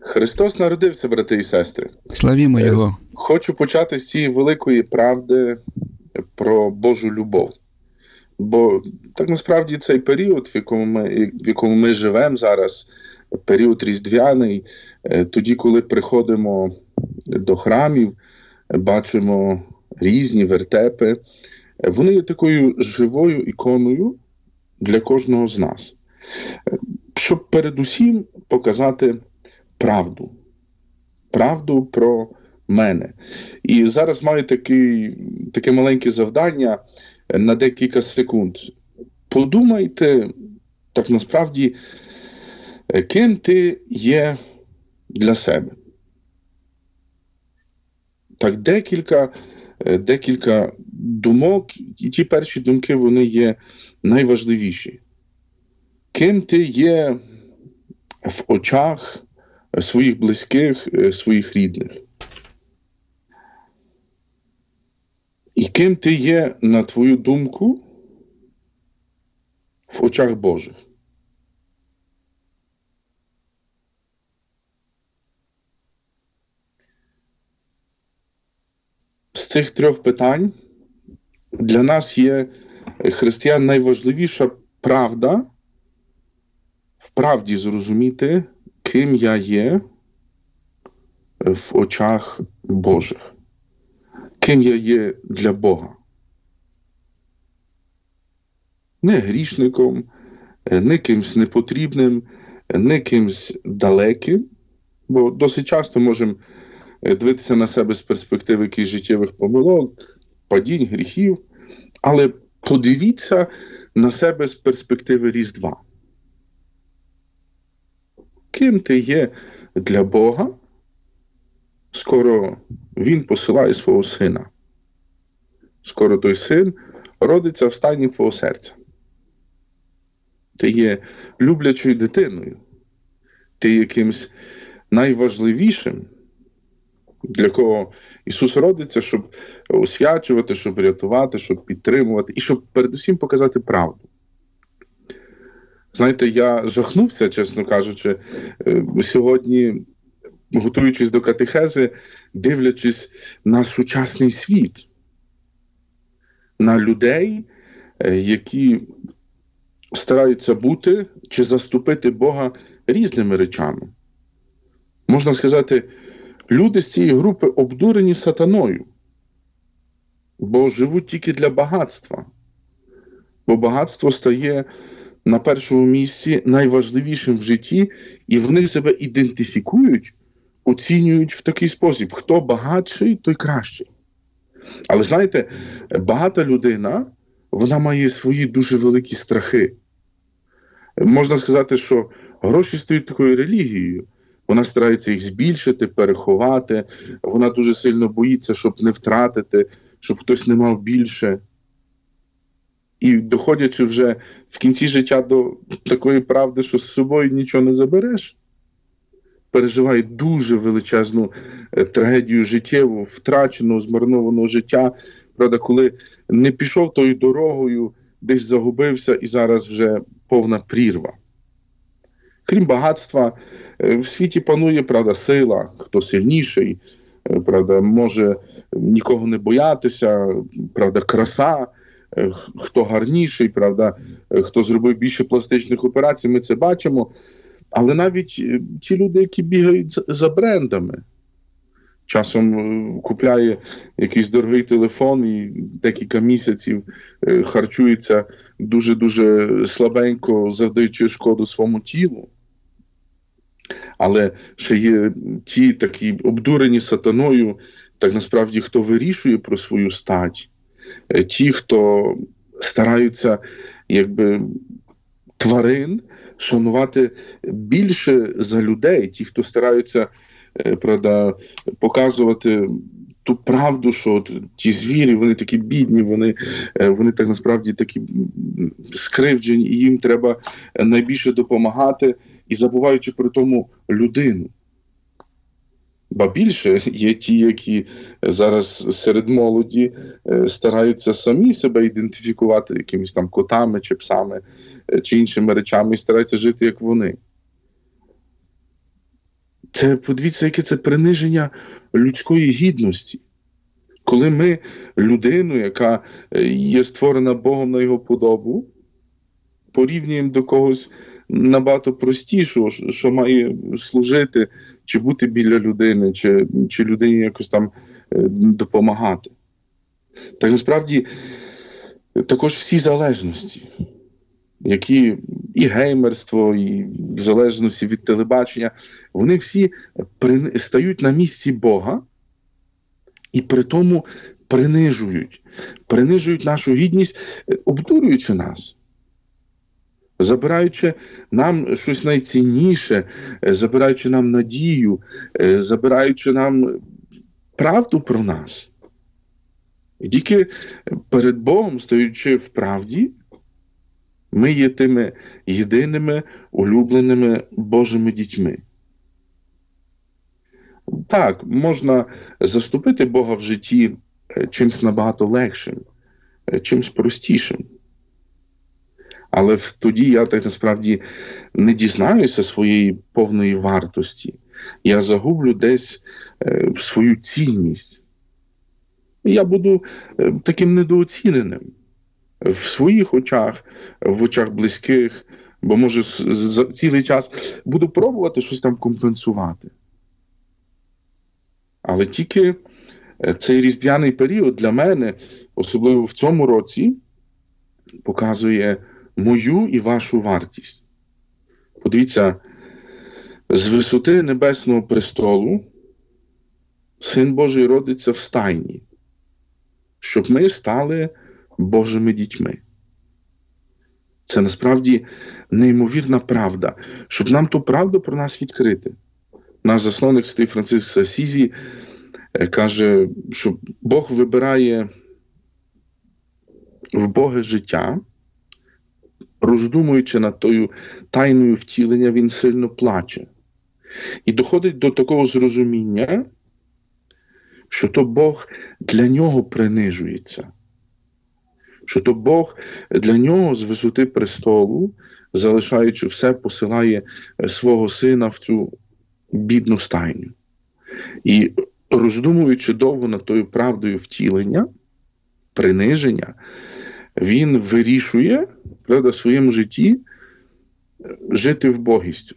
Христос народився, брати і сестри. Славімо Його. Хочу почати з цієї великої правди про Божу любов. Бо так насправді цей період, в якому ми живемо зараз, період різдвяний, тоді, коли приходимо до храмів, бачимо різні вертепи, вони є такою живою іконою для кожного з нас. Щоб передусім показати правду. Правду про мене. І зараз маю таке маленьке завдання на декілька секунд. Подумайте, так насправді, ким ти є для себе. Так, декілька думок, і ті перші думки, вони є найважливіші. Ким ти є в очах своїх близьких, своїх рідних? І ким ти є, на твою думку, в очах Божих? З цих трьох питань для нас є, християн, найважливіша правда, в правді зрозуміти, ким я є в очах Божих. Ким я є для Бога. Не грішником, не кимсь непотрібним, не кимсь далеким, бо досить часто можемо дивитися на себе з перспективи якихось життєвих помилок, падінь, гріхів, але подивіться на себе з перспективи Різдва. Ким ти є для Бога? Скоро Він посилає свого Сина. Скоро той Син родиться в стані твого серця. Ти є люблячою дитиною. Ти є якимсь найважливішим, для кого Ісус родиться, щоб освячувати, щоб рятувати, щоб підтримувати і щоб передусім показати правду. Знаєте, я жахнувся, чесно кажучи, сьогодні, готуючись до катехези, дивлячись на сучасний світ, на людей, які стараються бути чи заступити Бога різними речами. Можна сказати, люди з цієї групи обдурені сатаною, бо живуть тільки для багатства. Бо багатство стає на першому місці найважливішим в житті, і вони себе ідентифікують, оцінюють в такий спосіб. Хто багатший, той кращий. Але знаєте, багата людина, вона має свої дуже великі страхи. Можна сказати, що гроші стають такою релігією. Вона старається їх збільшити, переховати. Вона дуже сильно боїться, щоб не втратити, щоб хтось не мав більше. І доходячи вже в кінці життя до такої правди, що з собою нічого не забереш, переживає дуже величезну трагедію життєву, втраченого, змарнованого життя. Правда, коли не пішов тою дорогою, десь загубився і зараз вже повна прірва. Крім багатства, в світі панує, правда, сила, хто сильніший, правда, може нікого не боятися, правда, краса, хто гарніший, правда, хто зробив більше пластичних операцій, ми це бачимо. Але навіть ті люди, які бігають за брендами, часом купляє якийсь дорогий телефон і декілька місяців харчується дуже-дуже слабенько, завдаючи шкоду своєму тілу. Але ще є ті такі обдурені сатаною, так насправді, хто вирішує про свою стать. Ті, хто стараються, якби, тварин шанувати більше за людей. Ті, хто стараються, правда, показувати ту правду, що ті звірі, вони такі бідні, вони так насправді такі скривджені, і їм треба найбільше допомагати, і забуваючи при тому людину. Ба більше є ті, які зараз серед молоді стараються самі себе ідентифікувати якимись там котами чи псами чи іншими речами і стараються жити як вони. Це, подивіться, яке це приниження людської гідності. Коли ми людину, яка є створена Богом на його подобу, порівнюємо до когось набагато простішого, що має служити, чи бути біля людини, чи людині якось там допомагати. Так насправді також всі залежності, які і геймерство, і залежності від телебачення, вони всі стають на місці Бога і при тому принижують нашу гідність, обдурюючи нас, забираючи нам щось найцінніше, забираючи нам надію, забираючи нам правду про нас. І тільки перед Богом, стоючи в правді, ми є тими єдиними, улюбленими Божими дітьми. Так, можна заступити Бога в житті чимсь набагато легшим, чимсь простішим. Але тоді я так насправді не дізнаюся своєї повної вартості. Я загублю десь свою цінність. Я буду таким недооціненим в своїх очах, в очах близьких, бо, може, цілий час буду пробувати щось там компенсувати. Але тільки цей різдвяний період для мене, особливо в цьому році, показує мою і вашу вартість. Подивіться, з висоти небесного престолу Син Божий родиться в стайні, щоб ми стали Божими дітьми. Це насправді неймовірна правда, щоб нам ту правду про нас відкрити. Наш засновник святий Франциск Асізі каже, що Бог вибирає вбоге життя, роздумуючи над тою тайною втілення, він сильно плаче. І доходить до такого зрозуміння, що то Бог для нього принижується. Що то Бог для нього з висоти престолу, залишаючи все, посилає свого сина в цю бідну стайню. І роздумуючи довго над тою правдою втілення, приниження, він вирішує, правда, в своєму житті жити вбогістю.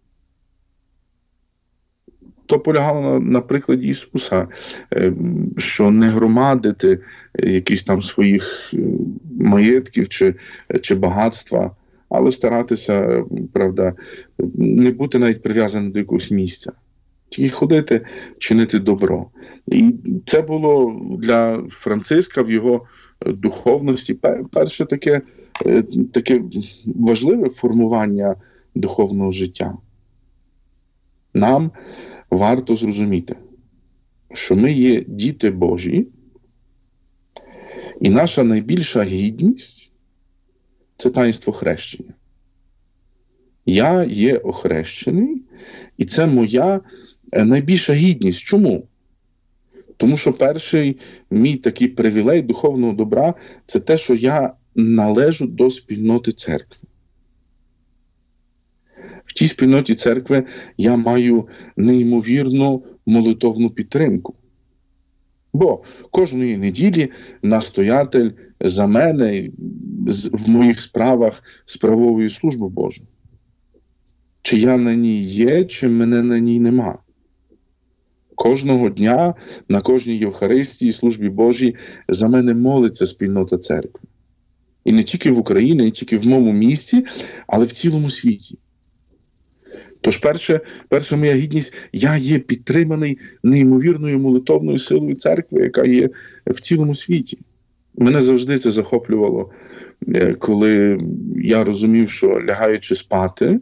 То полягало на прикладі Ісуса, що не громадити якісь там своїх маєтків чи багатства, але старатися, правда, не бути навіть прив'язаним до якогось місця. Тільки ходити, чинити добро. І це було для Франциска в його духовності перше таке важливе формування духовного життя. Нам варто зрозуміти, що ми є діти Божі, і наша найбільша гідність – це таїнство хрещення. Я є охрещений, і це моя найбільша гідність. Чому? Тому що перший мій такий привілей духовного добра – це те, що я належу до спільноти церкви. В тій спільноті церкви я маю неймовірну молитовну підтримку. Бо кожної неділі настоятель за мене в моїх справах справовує службу Божу. Чи я на ній є, чи мене на ній нема. Кожного дня на кожній Євхаристії, службі Божій за мене молиться спільнота церкви. І не тільки в Україні, не тільки в моєму місті, але в цілому світі. Тож перша моя гідність, я є підтриманий неймовірною молитовною силою церкви, яка є в цілому світі. Мене завжди це захоплювало, коли я розумів, що лягаючи спати,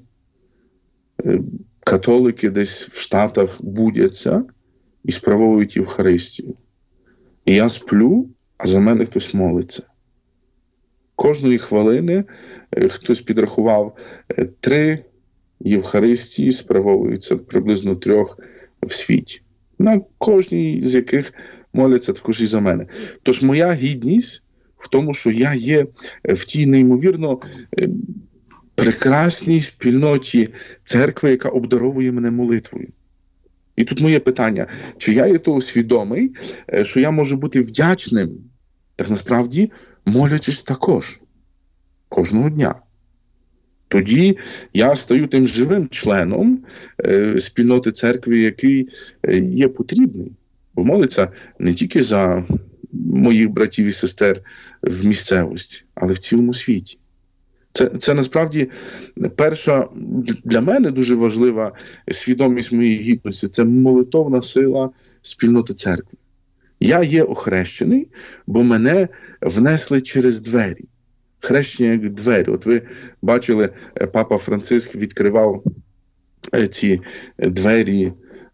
католики десь в Штатах будяться і справовують Євхаристію. І я сплю, а за мене хтось молиться. Кожної хвилини хтось підрахував 3 Євхаристії справовуються приблизно 3 в світі. На кожній з яких моляться також і за мене. Тож моя гідність в тому, що я є в тій неймовірно прекрасній спільноті церкви, яка обдаровує мене молитвою. І тут моє питання, чи я є того свідомий, що я можу бути вдячним, так насправді молячись також, кожного дня. Тоді я стаю тим живим членом спільноти церкви, який є потрібний. Бо молиться не тільки за моїх братів і сестер в місцевості, але в цілому світі. Це насправді перша для мене дуже важлива свідомість моєї гідності. Це молитовна сила спільноти церкви. Я є охрещений, бо мене внесли через двері. Хрещення як двері. От ви бачили, папа Франциск відкривав ці двері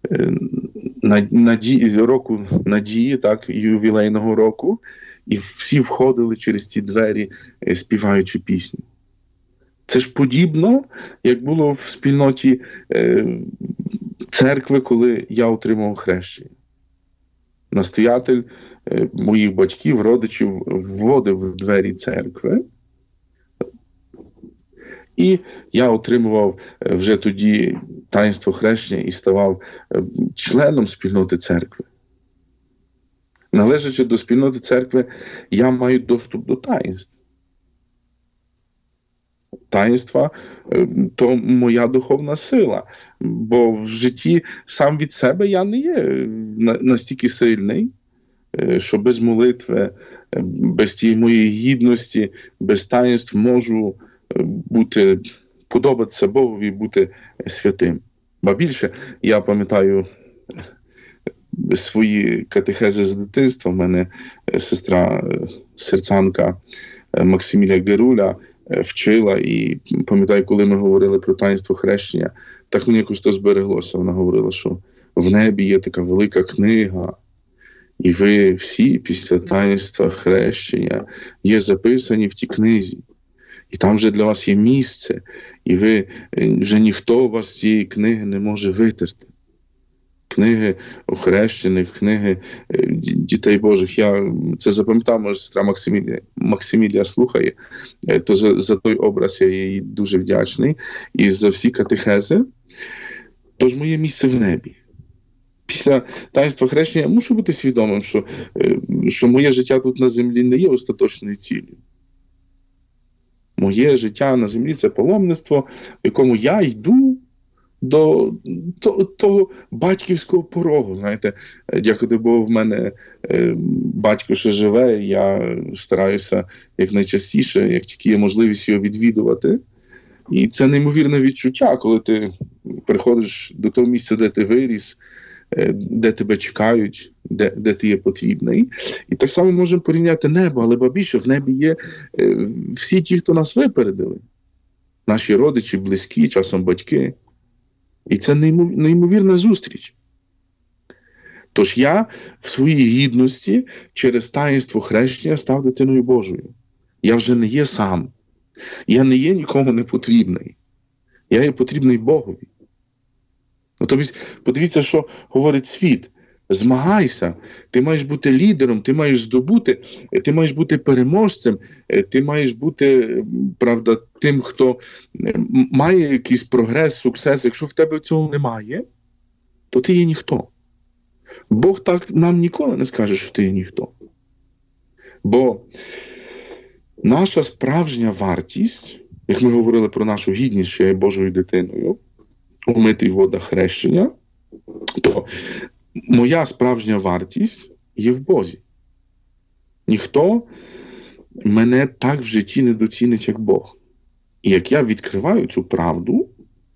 року надії, так, ювілейного року, і всі входили через ці двері, співаючи пісню. Це ж подібно, як було в спільноті церкви, коли я отримав хрещення. Настоятель моїх батьків, родичів вводив в двері церкви, і я отримував вже тоді таїнство хрещення і ставав членом спільноти церкви. Належачи до спільноти церкви, я маю доступ до таїнств. Таїнства – то моя духовна сила. Бо в житті сам від себе я не є настільки сильний, що без молитви, без тієї моєї гідності, без таїнств можу подобатися Богові, бути святим. Ба більше, я пам'ятаю свої катехези з дитинства. В мене сестра серцанка Максимілія Геруля вчила, і пам'ятаю, коли ми говорили про таїнство хрещення, так мені якось то збереглося. Вона говорила, що в небі є така велика книга, і ви всі після таїнства хрещення є записані в тій книзі. І там вже для вас є місце, і ви вже ніхто вас з цієї книги не може витерти. Книги охрещених, книги дітей Божих. Я це запам'ятав, може, сестра Максимілія слухає, то за той образ я їй дуже вдячний. І за всі катехези. Тож моє місце в небі. Після таїнства хрещення я мушу бути свідомим, що моє життя тут на землі не є остаточною ціллю. Моє життя на землі – це паломництво, в якому я йду до того батьківського порогу. Знаєте, дякувати Богу, в мене батько ще живе, я стараюся якнайчастіше, як тільки є можливість його відвідувати. І це неймовірне відчуття, коли ти приходиш до того місця, де ти виріс, де тебе чекають, де ти є потрібний. І так само можемо порівняти небо, але ба більше, в небі є всі ті, хто нас випередили. Наші родичі, близькі, часом батьки. І це неймовірна зустріч. Тож я в своїй гідності через таїнство хрещення став дитиною Божою. Я вже не є сам. Я не є нікому не потрібний. Я є потрібний Богові. Тобто, подивіться, що говорить світ. Змагайся, ти маєш бути лідером, ти маєш здобути, ти маєш бути переможцем, ти маєш бути, правда, тим, хто має якийсь прогрес, суксес. Якщо в тебе цього немає, то ти є ніхто. Бог так нам ніколи не скаже, що ти є ніхто. Бо наша справжня вартість, як ми говорили про нашу гідність, що я є Божою дитиною, умитий в водах хрещення, то моя справжня вартість є в Бозі. Ніхто мене так в житті не доцінить, як Бог. І як я відкриваю цю правду,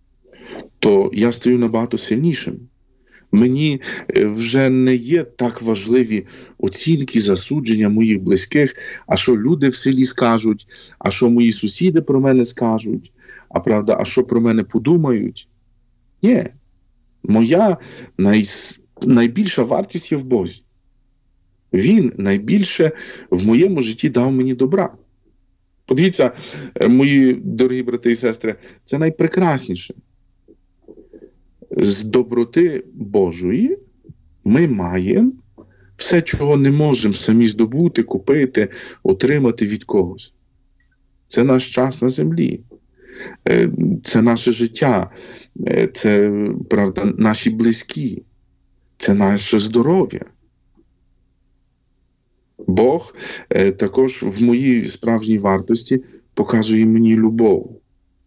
то я стаю набагато сильнішим. Мені вже не є так важливі оцінки, засудження моїх близьких, а що люди в селі скажуть, а що мої сусіди про мене скажуть, а що про мене подумають. Ні. Моя найбільша вартість є в Бозі. Він найбільше в моєму житті дав мені добра. Подивіться, мої дорогі брати і сестри, це найпрекрасніше. З доброти Божої ми маємо все, чого не можемо самі здобути, купити, отримати від когось. Це наш час на землі. Це наше життя. Це, правда, наші близькі. це наше здоров'я. Бог також в моїй справжній вартості показує мені любов.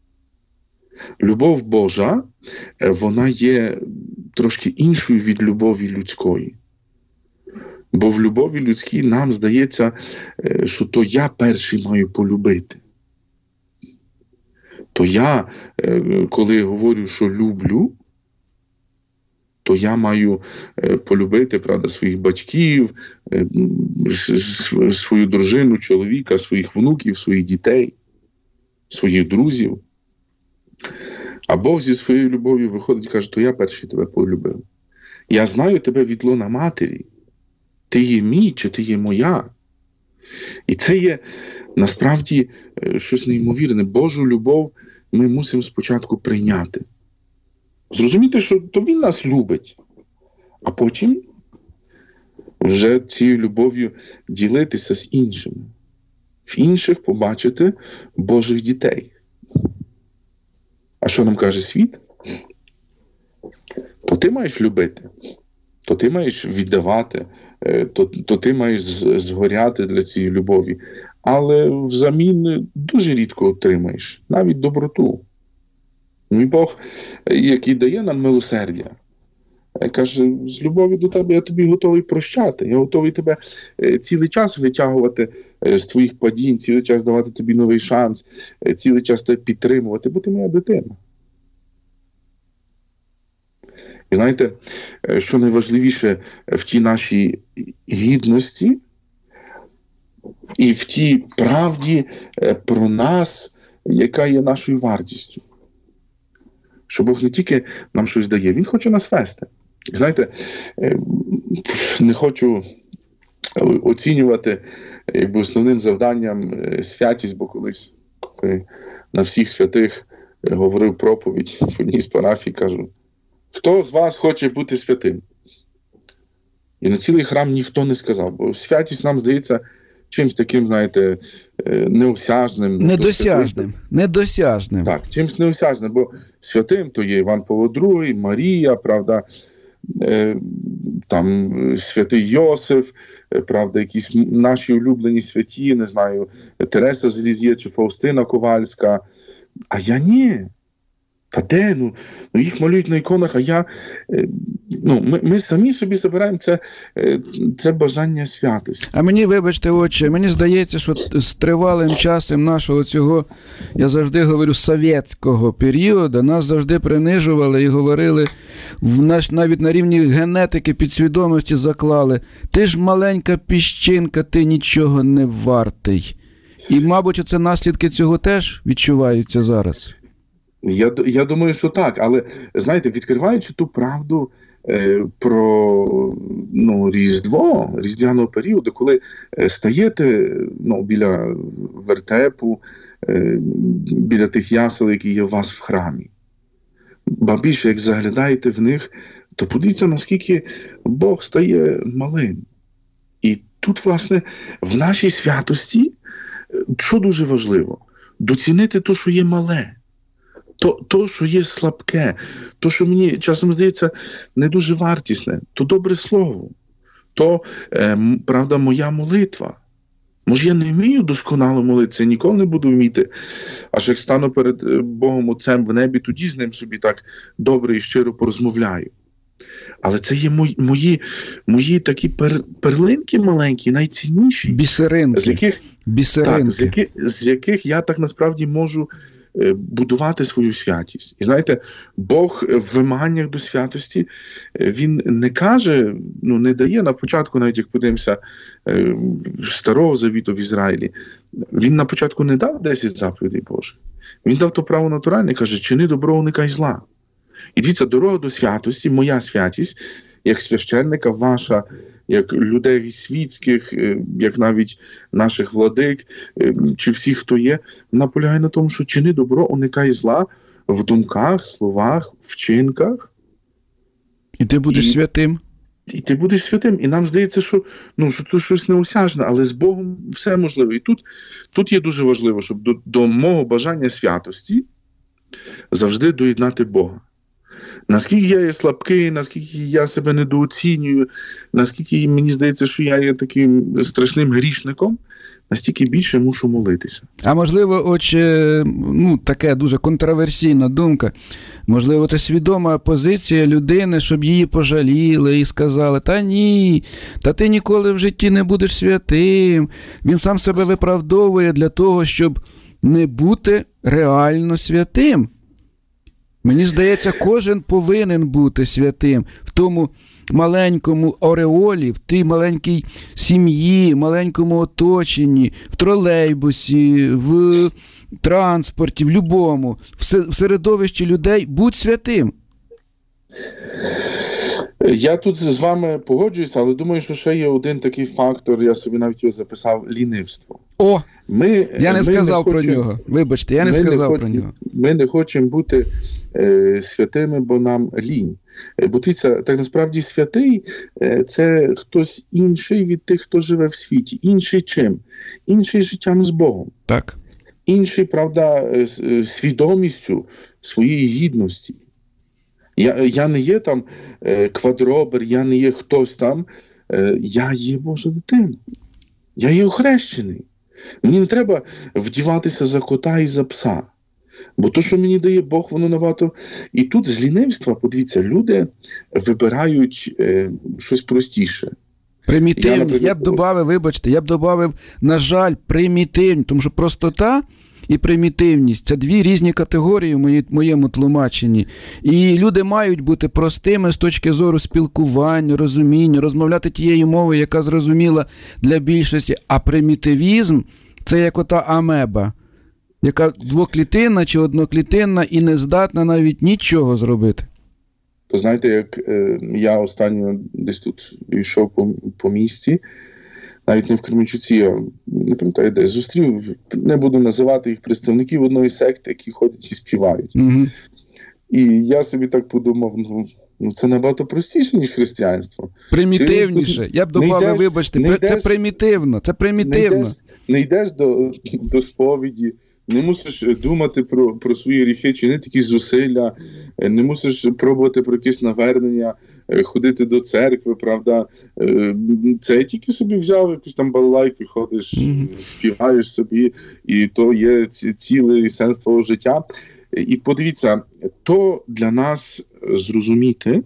Любов Божа, вона є трошки іншою від любові людської. Бо в любові людській нам здається, що то я перший маю полюбити. То я, коли говорю, що люблю, то я маю полюбити, правда, своїх батьків, свою дружину, чоловіка, своїх внуків, своїх дітей, своїх друзів. А Бог зі своєю любов'ю виходить і каже, то я перший тебе полюбив. Я знаю тебе від лона матері. Ти є мій чи ти є моя. І це є насправді щось неймовірне. Божу любов ми мусимо спочатку прийняти. Зрозуміти, що то Він нас любить, а потім вже цією любов'ю ділитися з іншими. В інших побачити Божих дітей. А що нам каже світ? То ти маєш любити, то ти маєш віддавати, то ти маєш згоряти для цієї любові. Але взамін дуже рідко отримаєш, навіть доброту. Мій Бог, який дає нам милосердя, каже, з любові до тебе я тобі готовий прощати, я готовий тебе цілий час витягувати з твоїх падінь, цілий час давати тобі новий шанс, цілий час тебе підтримувати, бо ти моя дитина. І знаєте, що найважливіше в тій нашій гідності і в тій правді про нас, яка є нашою вартістю. Що Бог не тільки нам щось дає, Він хоче нас вести. Знаєте, не хочу оцінювати якби основним завданням святість, бо колись на всіх святих говорив проповідь в одній з парафій, кажу, хто з вас хоче бути святим? І на цілий храм ніхто не сказав, бо святість нам здається чимось таким, знаєте, неосяжним. Недосяжним. Так, чимось неосяжним, бо святим то є Іван Павло II, Марія, правда, там святий Йосиф, правда, якісь наші улюблені святі, не знаю, Тереса з Лізьє чи Фаустина Ковальська. А я ні. Та де? Ну їх малюють на іконах, а я... Ми самі собі забираємо це бажання святості. А мені, вибачте, отче, мені здається, що з тривалим часом нашого цього, я завжди говорю, совєтського періоду, нас завжди принижували і говорили, навіть на рівні генетики підсвідомості заклали, ти ж маленька піщинка, ти нічого не вартий. І, мабуть, це наслідки цього теж відчуваються зараз. Я думаю, що так, але, знаєте, відкриваючи ту правду про Різдво, різдвяного періоду, коли стаєте біля вертепу, біля тих ясел, які є у вас в храмі, ба більше, як заглядаєте в них, то подивіться, наскільки Бог стає малим. І тут, власне, в нашій святості, що дуже важливо, доцінити те, що є мале. То, що є слабке, то, що мені часом здається не дуже вартісне, то добре слово, то, правда, моя молитва. Може, я не вмію досконало молитися, ніколи не буду вміти. Аж як стану перед Богом Отцем в небі, тоді з ним собі так добре і щиро порозмовляю. Але це є мої такі перлинки маленькі, найцінніші. Бісеринки. З яких я так насправді можу будувати свою святість. І знаєте, Бог в вимаганнях до святості, Він не каже, не дає на початку, навіть як подивимося Старого Завіту в Ізраїлі, Він на початку не дав 10 заповідей Божих. Він дав то право натуральне, каже, чини добро, уникай зла. І дивіться, дорога до святості, моя святість, як священника, ваша, як людей світських, як навіть наших владик, чи всіх, хто є, наполягає на тому, що чини добро, уникай зла в думках, словах, вчинках. І ти будеш святим. І ти будеш святим. І нам здається, що тут щось неосяжне, але з Богом все можливо. І тут є дуже важливо, щоб до мого бажання святості завжди доєднати Бога. Наскільки я є слабкий, наскільки я себе недооцінюю, наскільки мені здається, що я є таким страшним грішником, настільки більше мушу молитися. А можливо, отче, таке дуже контроверсійна думка, можливо, це свідома позиція людини, щоб її пожаліли і сказали, та ні, та ти ніколи в житті не будеш святим. Він сам себе виправдовує для того, щоб не бути реально святим. Мені здається, кожен повинен бути святим в тому маленькому ореолі, в тій маленькій сім'ї, маленькому оточенні, в тролейбусі, в транспорті, в любому, в середовищі людей. Будь святим. Я тут з вами погоджуюся, але думаю, що ще є один такий фактор, я собі навіть його записав, лінивство. Я не сказав про нього. Вибачте, я не сказав про нього. Ми не хочемо бути святими, бо нам лінь. Бо дивіться, так насправді святий – це хтось інший від тих, хто живе в світі. Інший чим? Інший життям з Богом. Так. Інший, правда, свідомістю своєї гідності. Я не є там квадробер, я не є хтось там. Я є Божа дитина. Я є охрещений. Мені не треба вдіватися за кота і за пса. Бо то, що мені дає Бог, воно набагато... І тут з лінивства, подивіться, люди вибирають щось простіше. Примітивні. Я б додав, на жаль, примітивні. Тому що простота і примітивність – це дві різні категорії в моєму тлумаченні. І люди мають бути простими з точки зору спілкування, розуміння, розмовляти тією мовою, яка зрозуміла для більшості. А примітивізм – це як ота амеба, яка двоклітинна чи одноклітинна і не здатна навіть нічого зробити. То знаєте, як я останньо десь тут йшов по місті, навіть не в Кременчуці, я не пам'ятаю де, зустрів, не буду називати їх, представників одної секти, які ходять і співають. Угу. І я собі так подумав, це набагато простіше, ніж християнство. Примітивніше. Я б додав, вибачте, це примітивно. Це примітивно. Не йдеш до сповіді, не мусиш думати про свої гріхи, чинити якісь зусилля, не мусиш пробувати про якісь навернення, ходити до церкви, правда. Це тільки собі взяв якусь там балалайку, ходиш, співаєш собі, і то є цілий сенс твого життя. І подивіться, то для нас зрозуміти,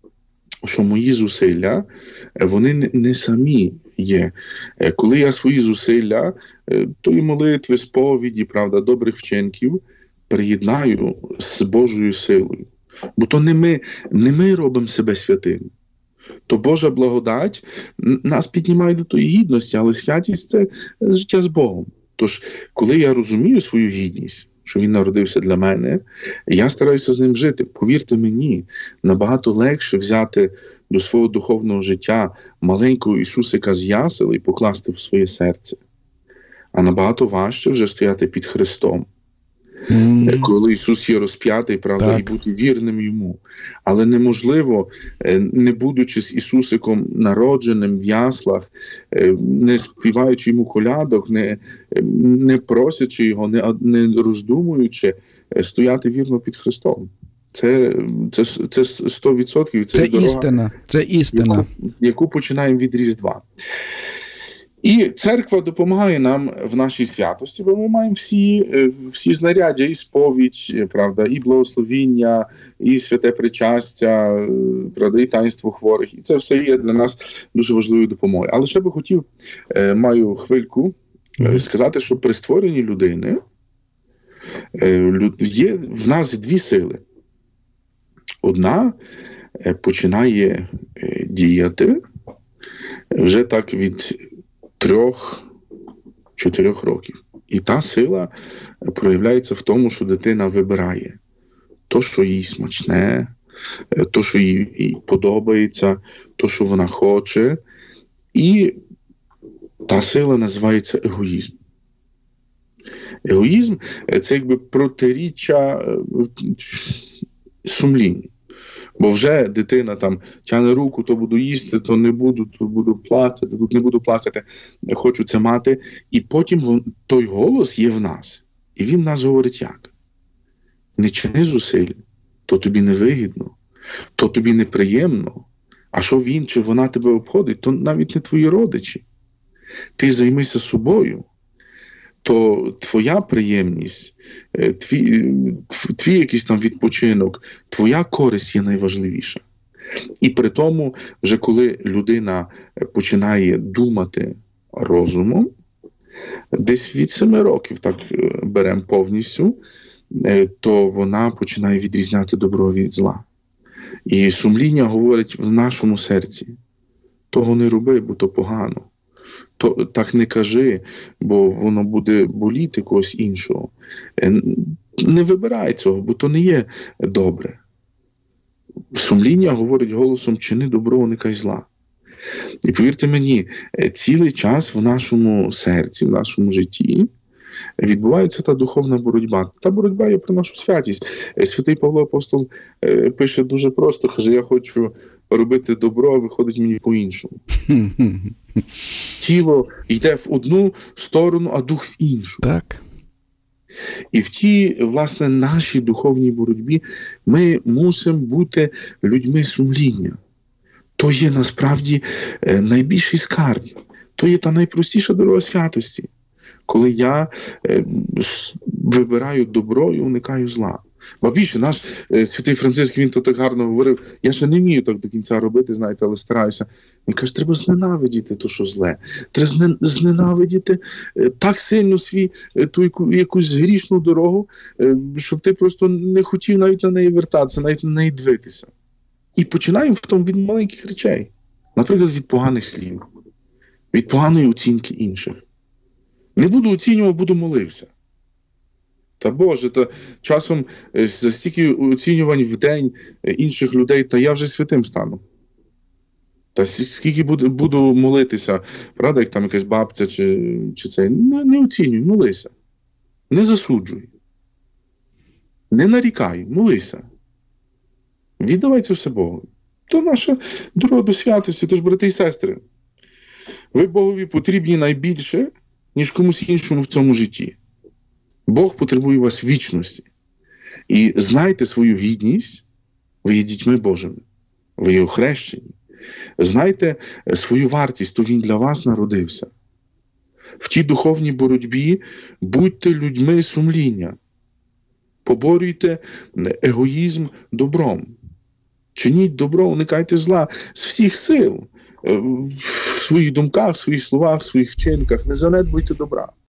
що мої зусилля, вони не самі є. Коли я свої зусилля, тої молитви, сповіді, правда, добрих вчинків, приєднаю з Божою силою. Бо то не ми робимо себе святим. То Божа благодать нас піднімає до тої гідності, але святість – це життя з Богом. Тож, коли я розумію свою гідність, що він народився для мене, я стараюся з ним жити. Повірте мені, набагато легше взяти до свого духовного життя маленького Ісусика з ясел і покласти в своє серце. А набагато важче вже стояти під Христом. Коли Ісус є розп'ятий, правда, і бути вірним Йому. Але неможливо, не будучи з Ісусиком народженим в яслах, не співаючи Йому колядок, не просячи Його, не роздумуючи, стояти вірно під Христом. Це 100%. Це дорога, це істина. Яку починаємо від Різдва. І церква допомагає нам в нашій святості, бо ми маємо всі знаряддя, і сповідь, правда, і благословіння, і святе причастя, правда, і таїнство хворих. І це все є для нас дуже важливою допомогою. Але ще би хотів, маю хвильку, сказати, що при створенні людини є в нас дві сили. Одна починає діяти вже так від 3-4 років. І та сила проявляється в тому, що дитина вибирає то, що їй смачне, то, що їй подобається, то, що вона хоче. І та сила називається егоїзм. Егоїзм – це якби протиріччя сумлінню. Бо вже дитина там тягне руку, то буду їсти, то не буду, то буду плакати, тут не буду плакати, хочу це мати. І потім той голос є в нас. І він в нас говорить як? Не чини зусиль, то тобі не вигідно, то тобі неприємно, а що він чи вона тебе обходить, то навіть не твої родичі. Ти займися собою, то твоя приємність, твій якийсь там відпочинок, твоя користь є найважливіша. І при тому, вже коли людина починає думати розумом, десь від 7 років, так беремо повністю, то вона починає відрізняти добро від зла. І сумління говорить в нашому серці: того не роби, бо то погано. То так не кажи, бо воно буде боліти когось іншого. Не вибирай цього, бо то не є добре. Сумління говорить голосом: чини добро, уникай зла. І повірте мені, цілий час в нашому серці, в нашому житті відбувається та духовна боротьба. Та боротьба є про нашу святість. Святий Павло Апостол пише дуже просто, каже: я хочу робити добро, а виходить мені по-іншому. Тіло йде в одну сторону, а дух в іншу. Так. І в тій, власне, нашій духовній боротьбі ми мусимо бути людьми сумління. То є насправді найбільший скарб. То є та найпростіша дорога святості. Коли я вибираю добро і уникаю зла. Бо більше, наш святий Франциск, він то так гарно говорив: я ще не вмію так до кінця робити, знаєте, але стараюся. Він каже: треба зненавидіти то, що зле. Треба зненавидіти так сильно ту якусь грішну дорогу, щоб ти просто не хотів навіть на неї вертатися, навіть на неї дивитися. І починаємо в тому від маленьких речей. Наприклад, від поганих слів, від поганої оцінки інших. Не буду оцінював, буду молився. Та Боже, та часом за стільки оцінювань в день інших людей, та я вже святим стану. Та скільки буду молитися, правда, як там якась бабця чи цей. Не оцінюй, молися. Не засуджуй. Не нарікай, молися. Віддавай це все Богу. То наша дорога до святості, тож, брати і сестри, ви Богові потрібні найбільше, ніж комусь іншому в цьому житті. Бог потребує вас вічності. І знайте свою гідність, ви є дітьми Божими, ви є охрещені. Знайте свою вартість, то Він для вас народився. В тій духовній боротьбі будьте людьми сумління. Поборюйте егоїзм добром. Чиніть добро, уникайте зла з всіх сил. В своїх думках, в своїх словах, в своїх вчинках. Не занедбуйте добра.